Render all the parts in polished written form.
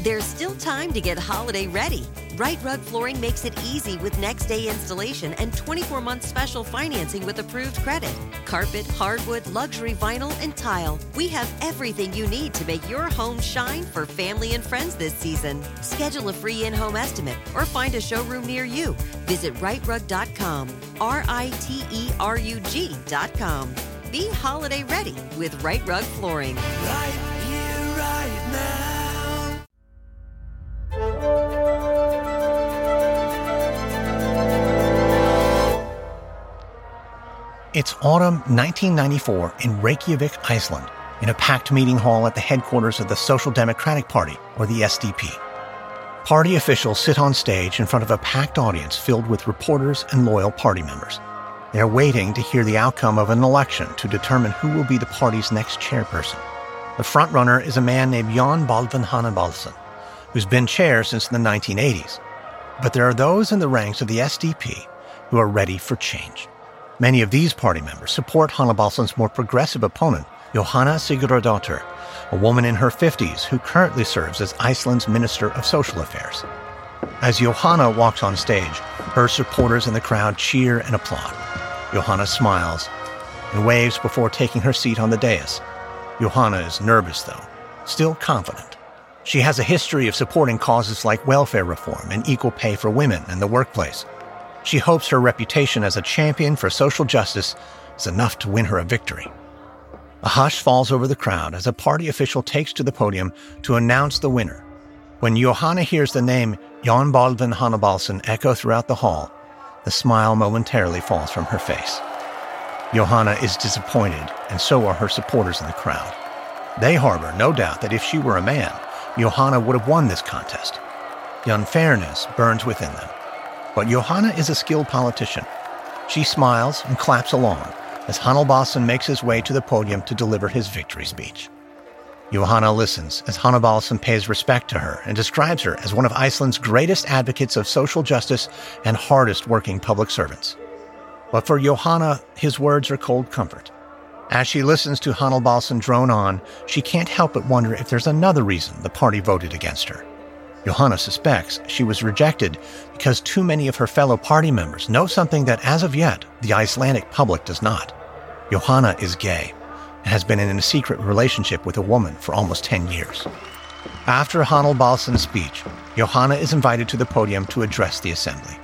There's still time to get holiday ready. Right Rug Flooring makes it easy with next-day installation and 24-month special financing with approved credit. Carpet, hardwood, luxury vinyl, and tile. We have everything you need to make your home shine for family and friends this season. Schedule a free in-home estimate or find a showroom near you. Visit rightrug.com, RITERUG.com. Be holiday ready with Right Rug Flooring. Right here, right now. It's autumn 1994 in Reykjavik, Iceland, in a packed meeting hall at the headquarters of the Social Democratic Party, or the SDP. Party officials sit on stage in front of a packed audience filled with reporters and loyal party members. They're waiting to hear the outcome of an election to determine who will be the party's next chairperson. The frontrunner is a man named Jan Baldvin Hannebalsson, who's been chair since the 1980s. But there are those in the ranks of the SDP who are ready for change. Many of these party members support Hannebalsson's more progressive opponent, Jóhanna Sigurðardóttir, a woman in her 50s who currently serves as Iceland's Minister of Social Affairs. As Jóhanna walks on stage, her supporters in the crowd cheer and applaud. Jóhanna smiles and waves before taking her seat on the dais. Jóhanna is nervous, though, still confident. She has a history of supporting causes like welfare reform and equal pay for women in the workplace. She hopes her reputation as a champion for social justice is enough to win her a victory. A hush falls over the crowd as a party official takes to the podium to announce the winner. When Jóhanna hears the name Jan Baldvin Hannebalsson echo throughout the hall, the smile momentarily falls from her face. Jóhanna is disappointed, and so are her supporters in the crowd. They harbor no doubt that if she were a man, Jóhanna would have won this contest. The unfairness burns within them. But Jóhanna is a skilled politician. She smiles and claps along as Hannebalsson makes his way to the podium to deliver his victory speech. Jóhanna listens as Hannebalsson pays respect to her and describes her as one of Iceland's greatest advocates of social justice and hardest-working public servants. But for Jóhanna, his words are cold comfort. As she listens to Hannebalsson drone on, she can't help but wonder if there's another reason the party voted against her. Jóhanna suspects she was rejected because too many of her fellow party members know something that, as of yet, the Icelandic public does not. Jóhanna is gay and has been in a secret relationship with a woman for almost 10 years. After Hannebalsson's speech, Jóhanna is invited to the podium to address the assembly.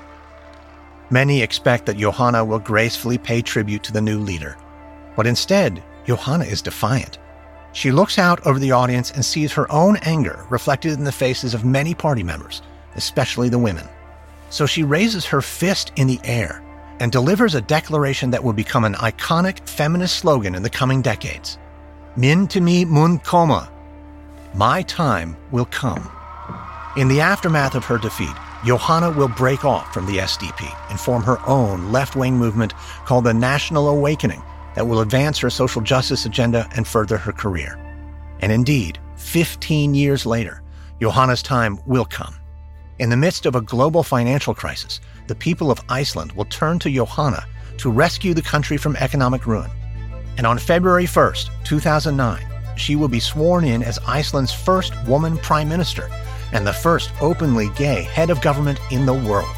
Many expect that Jóhanna will gracefully pay tribute to the new leader, but instead, Jóhanna is defiant. She looks out over the audience and sees her own anger reflected in the faces of many party members, especially the women. So she raises her fist in the air and delivers a declaration that will become an iconic feminist slogan in the coming decades. Min tími mun koma. My time will come. In the aftermath of her defeat, Jóhanna will break off from the SDP and form her own left-wing movement called the National Awakening that will advance her social justice agenda and further her career. And indeed, 15 years later, Jóhanna's time will come. In the midst of a global financial crisis, the people of Iceland will turn to Jóhanna to rescue the country from economic ruin. And on February 1st, 2009, she will be sworn in as Iceland's first woman prime minister and the first openly gay head of government in the world.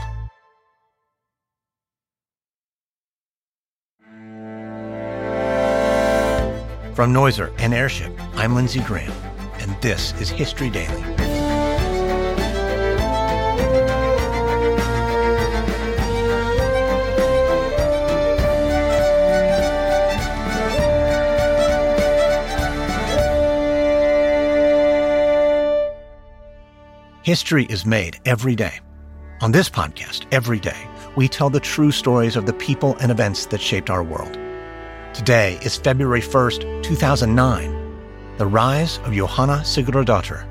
From Noiser and Airship, I'm Lindsey Graham, and this is History Daily. History is made every day. On this podcast, every day, we tell the true stories of the people and events that shaped our world. Today is February 1st, 2009, the rise of Jóhanna Sigurðardóttir.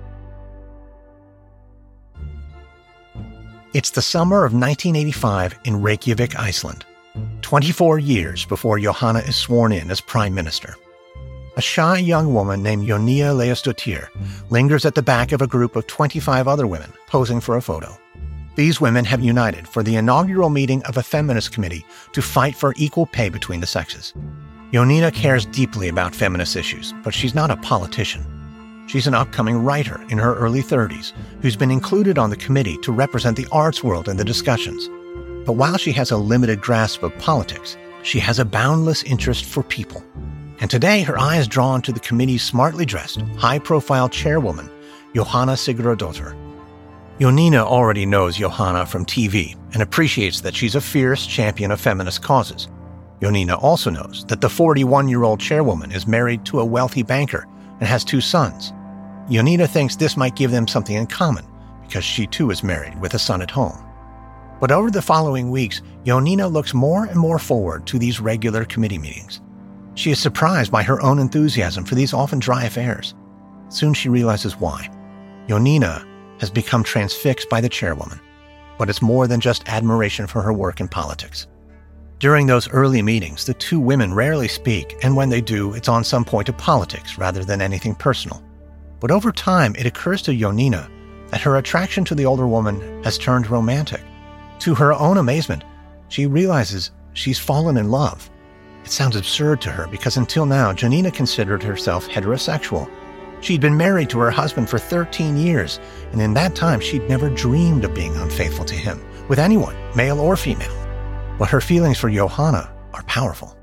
It's the summer of 1985 in Reykjavik, Iceland, 24 years before Jóhanna is sworn in as Prime Minister. A shy young woman named Jónína Leósdóttir lingers at the back of a group of 25 other women posing for a photo. These women have united for the inaugural meeting of a feminist committee to fight for equal pay between the sexes. Jónína cares deeply about feminist issues, but she's not a politician. She's an upcoming writer in her early 30s who's been included on the committee to represent the arts world in the discussions. But while she has a limited grasp of politics, she has a boundless interest for people. And today her eye is drawn to the committee's smartly dressed, high-profile chairwoman, Johanna Sigurðardóttir. Jónína already knows Johanna from TV and appreciates that she's a fierce champion of feminist causes. Jónína also knows that the 41-year-old chairwoman is married to a wealthy banker and has 2 sons. Jónína thinks this might give them something in common because she too is married with a son at home. But over the following weeks, Jónína looks more and more forward to these regular committee meetings. She is surprised by her own enthusiasm for these often dry affairs. Soon she realizes why. Jónína has become transfixed by the chairwoman, but it's more than just admiration for her work in politics. During those early meetings, the 2 women rarely speak, and when they do, it's on some point of politics rather than anything personal. But over time, it occurs to Jónína that her attraction to the older woman has turned romantic. To her own amazement, she realizes she's fallen in love. It sounds absurd to her because until now, Jónína considered herself heterosexual. She'd been married to her husband for 13 years, and in that time, she'd never dreamed of being unfaithful to him, with anyone, male or female. But her feelings for Johanna are powerful.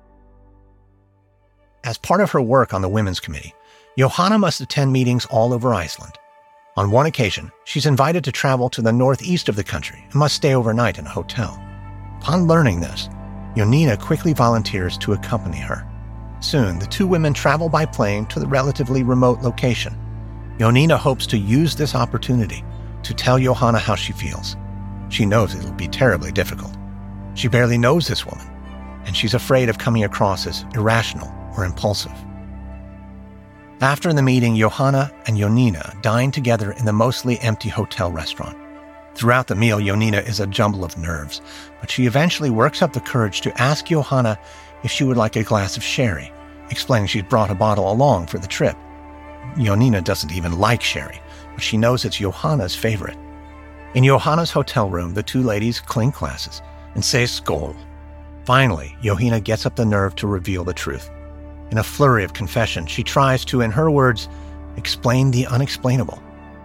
As part of her work on the Women's Committee, Johanna must attend meetings all over Iceland. On one occasion, she's invited to travel to the northeast of the country and must stay overnight in a hotel. Upon learning this, Jónína quickly volunteers to accompany her. Soon, the 2 women travel by plane to the relatively remote location. Jónína hopes to use this opportunity to tell Johanna how she feels. She knows it'll be terribly difficult. She barely knows this woman, and she's afraid of coming across as irrational or impulsive. After the meeting, Johanna and Jónína dine together in the mostly empty hotel restaurant. Throughout the meal, Jónína is a jumble of nerves, but she eventually works up the courage to ask Johanna if she would like a glass of sherry, explaining she'd brought a bottle along for the trip. Jónína doesn't even like sherry, but she knows it's Johanna's favorite. In Johanna's hotel room, the 2 ladies clink glasses and say skål. Finally, Jóhanna gets up the nerve to reveal the truth. In a flurry of confession, she tries to, in her words, explain the unexplainable.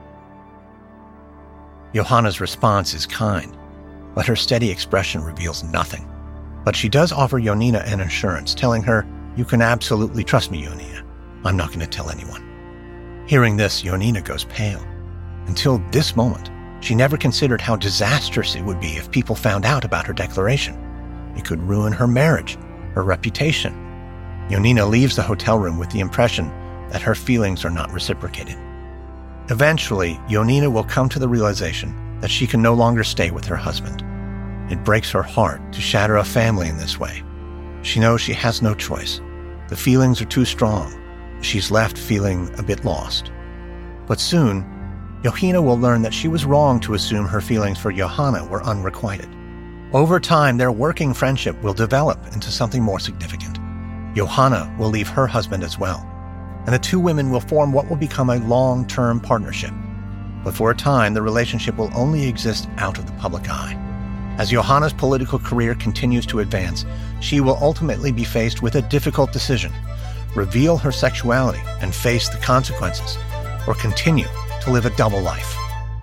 Johanna's response is kind, but her steady expression reveals nothing. But she does offer Jónína an assurance, telling her, "You can absolutely trust me, Jónína. I'm not going to tell anyone." Hearing this, Jónína goes pale. Until this moment, she never considered how disastrous it would be if people found out about her declaration. It could ruin her marriage, her reputation. Jónína leaves the hotel room with the impression that her feelings are not reciprocated. Eventually, Jónína will come to the realization that she can no longer stay with her husband. It breaks her heart to shatter a family in this way. She knows she has no choice. The feelings are too strong. She's left feeling a bit lost. But soon, Jóhanna will learn that she was wrong to assume her feelings for Johanna were unrequited. Over time, their working friendship will develop into something more significant. Johanna will leave her husband as well, and the 2 women will form what will become a long-term partnership. But for a time, the relationship will only exist out of the public eye. As Johanna's political career continues to advance, she will ultimately be faced with a difficult decision: reveal her sexuality and face the consequences, or continue to live a double life.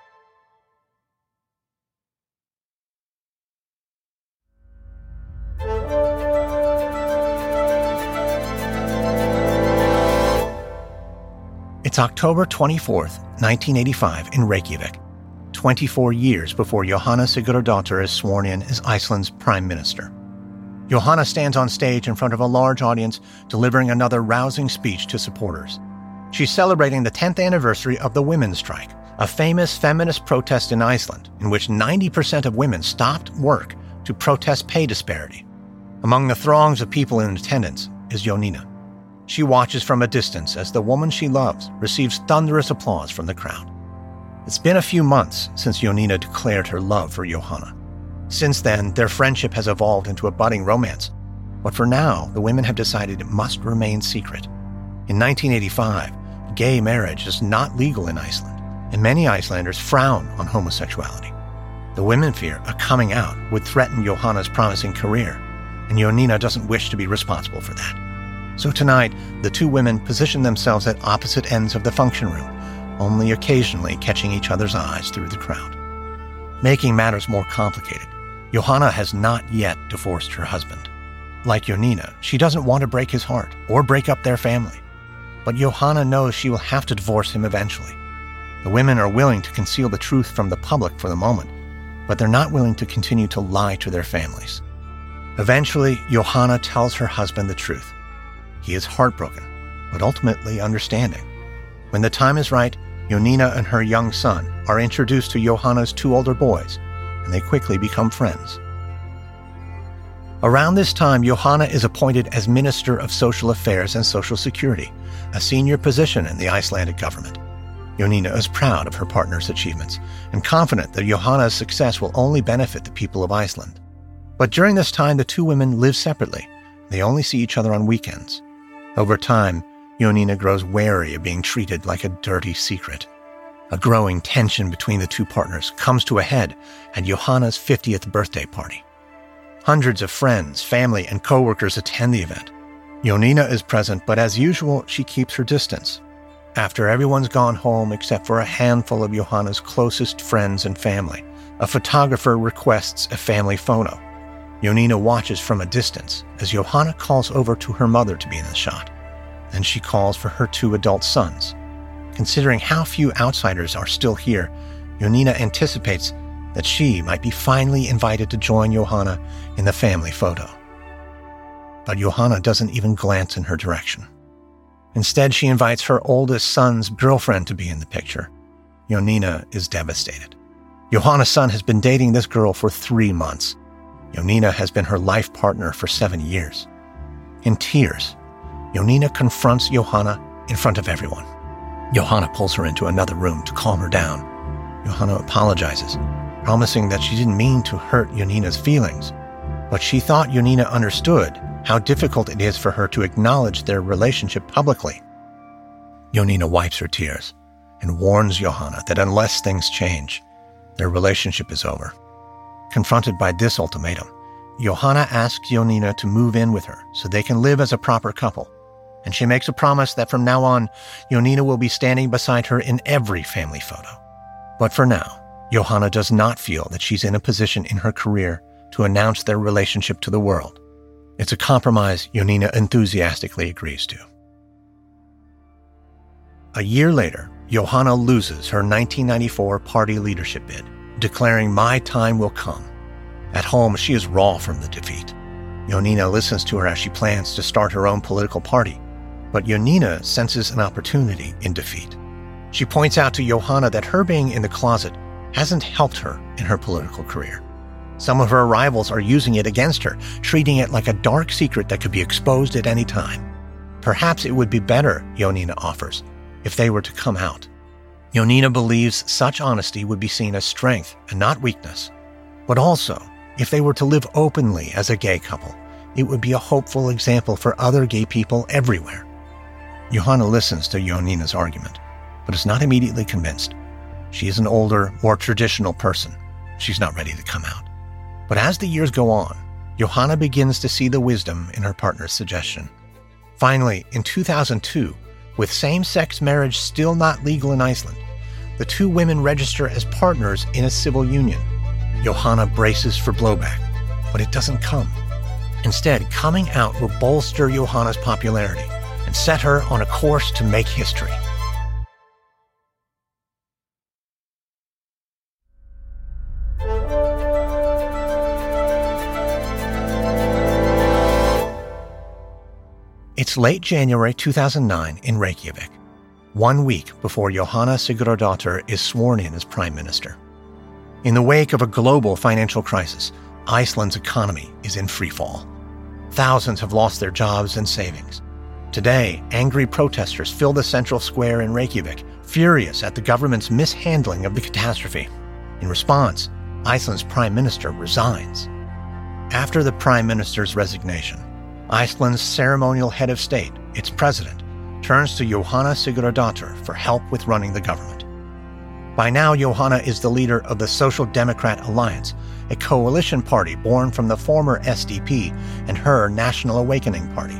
It's October 24th, 1985 in Reykjavik, 24 years before Jóhanna Sigurðardóttir is sworn in as Iceland's Prime Minister. Johanna stands on stage in front of a large audience, delivering another rousing speech to supporters. She's celebrating the 10th anniversary of the Women's Strike, a famous feminist protest in Iceland in which 90% of women stopped work to protest pay disparity. Among the throngs of people in attendance is Jónína. She watches from a distance as the woman she loves receives thunderous applause from the crowd. It's been a few months since Jónína declared her love for Johanna. Since then, their friendship has evolved into a budding romance. But for now, the women have decided it must remain secret. In 1985, gay marriage is not legal in Iceland, and many Icelanders frown on homosexuality. The women fear a coming out would threaten Johanna's promising career, and Jónína doesn't wish to be responsible for that. So tonight, the two women position themselves at opposite ends of the function room, only occasionally catching each other's eyes through the crowd. Making matters more complicated, Johanna has not yet divorced her husband. Like Jonina, she doesn't want to break his heart or break up their family. But Johanna knows she will have to divorce him eventually. The women are willing to conceal the truth from the public for the moment, but they're not willing to continue to lie to their families. Eventually, Johanna tells her husband the truth. He is heartbroken, but ultimately understanding. When the time is right, Jonina and her young son are introduced to Johanna's two older boys, and they quickly become friends. Around this time, Johanna is appointed as Minister of Social Affairs and Social Security, a senior position in the Icelandic government. Jonina is proud of her partner's achievements and confident that Johanna's success will only benefit the people of Iceland. But during this time, the two women live separately. They only see each other on weekends. Over time, Jonina grows wary of being treated like a dirty secret. A growing tension between the two partners comes to a head at Johanna's 50th birthday party. Hundreds of friends, family, and co-workers attend the event. Jonina is present, but as usual, she keeps her distance. After everyone's gone home except for a handful of Johanna's closest friends and family, a photographer requests a family photo. Jonina watches from a distance as Johanna calls over to her mother to be in the shot. Then she calls for her two adult sons. Considering how few outsiders are still here, Jonina anticipates that she might be finally invited to join Johanna in the family photo. But Johanna doesn't even glance in her direction. Instead, she invites her oldest son's girlfriend to be in the picture. Jonina is devastated. Johanna's son has been dating this girl for 3 months. Jonina has been her life partner for 7 years. In tears, Jonina confronts Johanna in front of everyone. Johanna pulls her into another room to calm her down. Johanna apologizes, promising that she didn't mean to hurt Jonina's feelings, but she thought Jonina understood how difficult it is for her to acknowledge their relationship publicly. Jonina wipes her tears and warns Johanna that unless things change, their relationship is over. Confronted by this ultimatum, Johanna asks Jonina to move in with her so they can live as a proper couple, and she makes a promise that from now on, Jonina will be standing beside her in every family photo. But for now, Johanna does not feel that she's in a position in her career to announce their relationship to the world. It's a compromise Jonina enthusiastically agrees to. A year later, Johanna loses her 1994 party leadership bid, declaring "My time will come." At home, she is raw from the defeat. Jonina listens to her as she plans to start her own political party, but Jonina senses an opportunity in defeat. She points out to Johanna that her being in the closet hasn't helped her in her political career. Some of her rivals are using it against her, treating it like a dark secret that could be exposed at any time. Perhaps it would be better, Jonina offers, if they were to come out. Jonina believes such honesty would be seen as strength and not weakness. But also, if they were to live openly as a gay couple, it would be a hopeful example for other gay people everywhere. Johanna listens to Jonina's argument, but is not immediately convinced. She is an older, more traditional person. She's not ready to come out. But as the years go on, Johanna begins to see the wisdom in her partner's suggestion. Finally, in 2002, with same-sex marriage still not legal in Iceland, the two women register as partners in a civil union. Johanna braces for blowback, but it doesn't come. Instead, coming out will bolster Johanna's popularity and set her on a course to make history. It's late January 2009 in Reykjavik, 1 week before Jóhanna Sigurðardóttir is sworn in as Prime Minister. In the wake of a global financial crisis, Iceland's economy is in freefall. Thousands have lost their jobs and savings. Today, angry protesters fill the central square in Reykjavik, furious at the government's mishandling of the catastrophe. In response, Iceland's Prime Minister resigns. After the Prime Minister's resignation, Iceland's ceremonial head of state, its president, turns to Jóhanna Sigurðardóttir for help with running the government. By now, Jóhanna is the leader of the Social Democrat Alliance, a coalition party born from the former SDP and her National Awakening Party.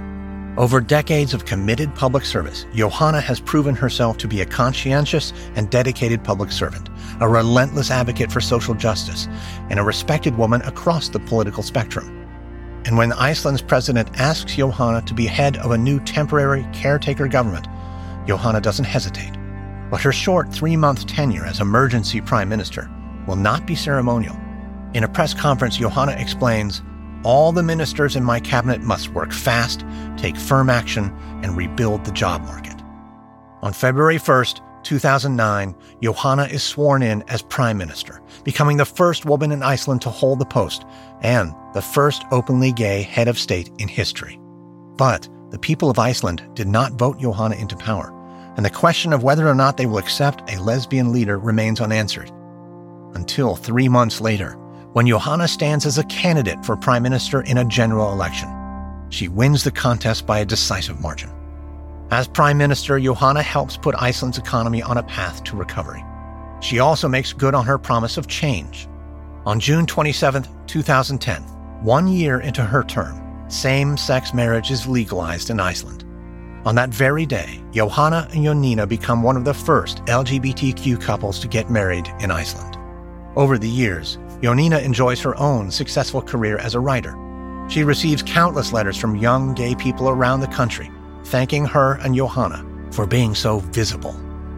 Over decades of committed public service, Johanna has proven herself to be a conscientious and dedicated public servant, a relentless advocate for social justice, and a respected woman across the political spectrum. And when Iceland's president asks Johanna to be head of a new temporary caretaker government, Johanna doesn't hesitate. But her short 3-month tenure as emergency prime minister will not be ceremonial. In a press conference, Johanna explains, "All the ministers in my cabinet must work fast, take firm action, and rebuild the job market." On February 1st, 2009, Johanna is sworn in as prime minister, becoming the first woman in Iceland to hold the post and the first openly gay head of state in history. But the people of Iceland did not vote Johanna into power, and the question of whether or not they will accept a lesbian leader remains unanswered. Until 3 months later, when Johanna stands as a candidate for prime minister in a general election. She wins the contest by a decisive margin. As prime minister, Johanna helps put Iceland's economy on a path to recovery. She also makes good on her promise of change. On June 27, 2010, 1 year into her term, same-sex marriage is legalized in Iceland. On that very day, Johanna and Jónína become one of the first LGBTQ couples to get married in Iceland. Over the years, Jónína enjoys her own successful career as a writer. She receives countless letters from young gay people around the country, thanking her and Johanna for being so visible.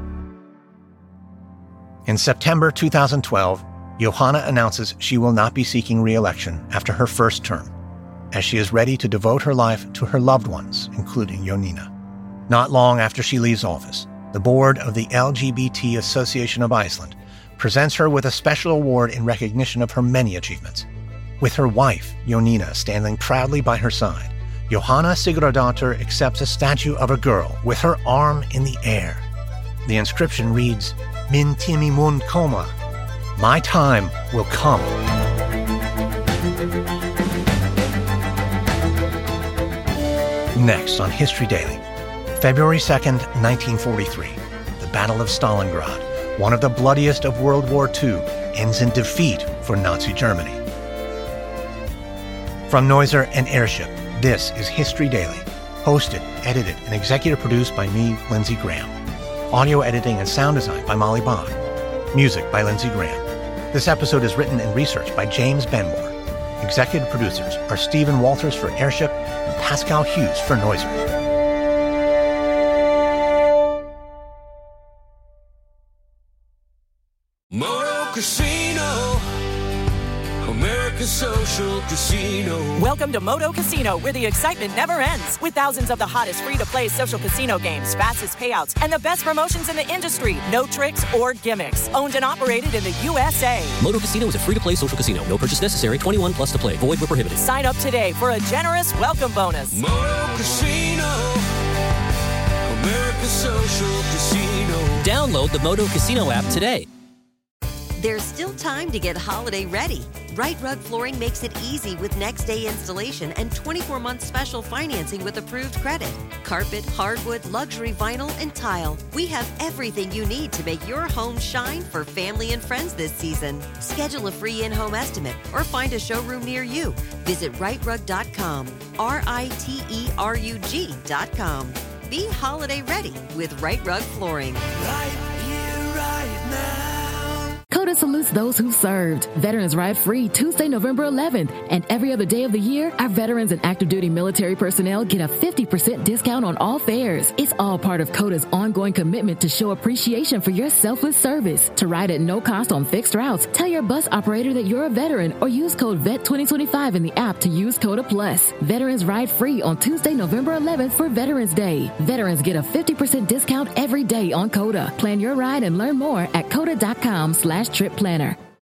In September 2012, Johanna announces she will not be seeking re-election after her first term, as she is ready to devote her life to her loved ones, including Jónína. Not long after she leaves office, the board of the LGBT Association of Iceland presents her with a special award in recognition of her many achievements. With her wife, Jónína, standing proudly by her side, Jóhanna Sigurðardóttir accepts a statue of a girl with her arm in the air. The inscription reads, "Min tími mun koma," "My time will come." Next on History Daily, February 2nd, 1943, the Battle of Stalingrad, one of the bloodiest of World War II, ends in defeat for Nazi Germany. From Noiser and Airship, this is History Daily, hosted, edited, and executive produced by me, Lindsey Graham. Audio editing and sound design by Molly Bach. Music by Lindsey Graham. This episode is written and researched by James Benmore. Executive producers are Stephen Walters for Airship and Pascal Hughes for Noiser. Moto Casino, America's social casino. Welcome to Moto Casino, where the excitement never ends. With thousands of the hottest free-to-play social casino games, fastest payouts, and the best promotions in the industry. No tricks or gimmicks. Owned and operated in the USA. Moto Casino is a free-to-play social casino. No purchase necessary. 21 plus to play. Void where prohibited. Sign up today for a generous welcome bonus. Moto Casino, America's social casino. Download the Moto Casino app today. There's still time to get holiday ready. Right Rug Flooring makes it easy with next day installation and 24-month special financing with approved credit. Carpet, hardwood, luxury vinyl, and tile. We have everything you need to make your home shine for family and friends this season. Schedule a free in-home estimate or find a showroom near you. Visit rightrug.com, RITERUG.com. Be holiday ready with Right Rug Flooring. Right here, right now. CODA salutes those who served. Veterans Ride Free Tuesday, November 11th. And every other day of the year, our veterans and active duty military personnel get a 50% discount on all fares. It's all part of CODA's ongoing commitment to show appreciation for your selfless service. To ride at no cost on fixed routes, tell your bus operator that you're a veteran or use code VET2025 in the app to use CODA Plus. Veterans Ride Free on Tuesday, November 11th for Veterans Day. Veterans get a 50% discount every day on CODA. Plan your ride and learn more at CODA.com/trip planner.